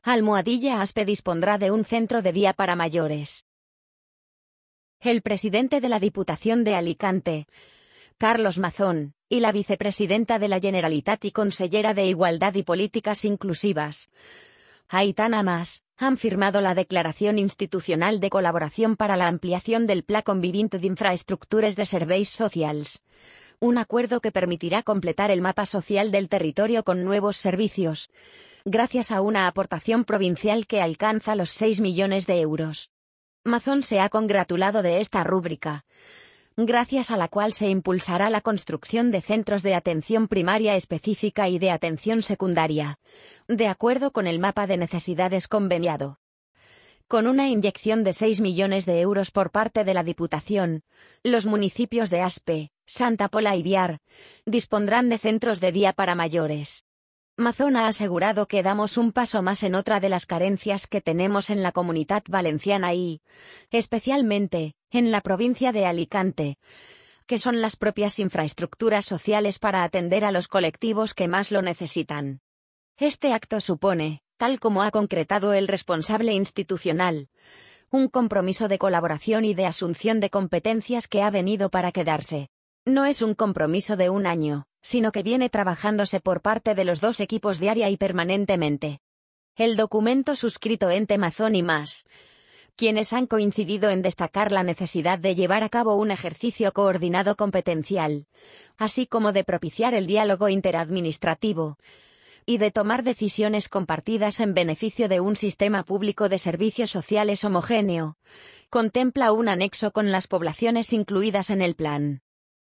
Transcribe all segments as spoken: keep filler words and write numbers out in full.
Almohadilla Aspe dispondrá de un centro de día para mayores. El presidente de la Diputación de Alicante, Carlos Mazón, y la vicepresidenta de la Generalitat y consellera de Igualdad y Políticas Inclusivas, Aitana Mas, han firmado la Declaración Institucional de Colaboración para la ampliación del Pla Convivint d'Infraestructures de Serveis Socials, un acuerdo que permitirá completar el mapa social del territorio con nuevos servicios, gracias a una aportación provincial que alcanza los seis millones de euros. Mazón se ha congratulado de esta rúbrica, gracias a la cual se impulsará la construcción de centros de atención primaria específica y de atención secundaria, de acuerdo con el mapa de necesidades conveniado. Con una inyección de seis millones de euros por parte de la Diputación, los municipios de Aspe, Santa Pola y Biar dispondrán de centros de día para mayores. Mazón ha asegurado que damos un paso más en otra de las carencias que tenemos en la Comunitat Valenciana y, especialmente, en la provincia de Alicante, que son las propias infraestructuras sociales para atender a los colectivos que más lo necesitan. Este acto supone, tal como ha concretado el responsable institucional, un compromiso de colaboración y de asunción de competencias que ha venido para quedarse. No es un compromiso de un año, sino que viene trabajándose por parte de los dos equipos diaria y permanentemente. El documento suscrito entre Mazón y Mas, quienes han coincidido en destacar la necesidad de llevar a cabo un ejercicio coordinado competencial, así como de propiciar el diálogo interadministrativo, y de tomar decisiones compartidas en beneficio de un sistema público de servicios sociales homogéneo, contempla un anexo con las poblaciones incluidas en el plan.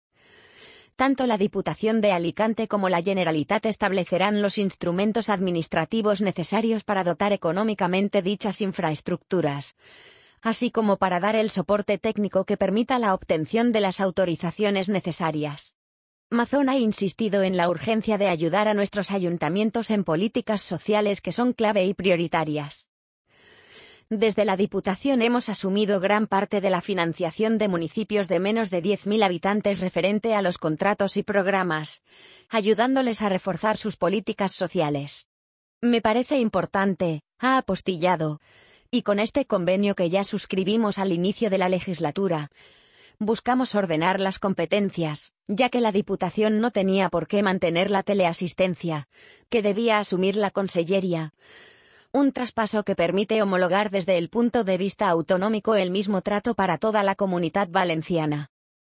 Tanto la Diputación de Alicante como la Generalitat establecerán los instrumentos administrativos necesarios para dotar económicamente dichas infraestructuras, así como para dar el soporte técnico que permita la obtención de las autorizaciones necesarias. Mazón ha insistido en la urgencia de ayudar a nuestros ayuntamientos en políticas sociales que son clave y prioritarias. Desde la Diputación hemos asumido gran parte de la financiación de municipios de menos de diez mil habitantes referente a los contratos y programas, ayudándoles a reforzar sus políticas sociales. Me parece importante, ha apostillado, y con este convenio que ya suscribimos al inicio de la legislatura, buscamos ordenar las competencias, ya que la Diputación no tenía por qué mantener la teleasistencia, que debía asumir la Consellería. Un traspaso que permite homologar desde el punto de vista autonómico el mismo trato para toda la Comunitat Valenciana.